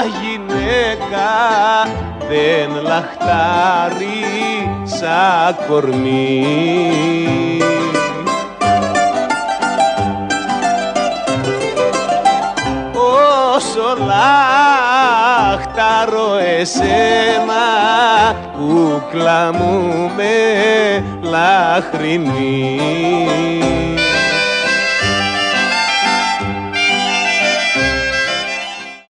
γυναίκα δεν λαχτάρει σαν κορμί. Όσο λαχτάρω εσένα, κούκλα μου με λαχρινή.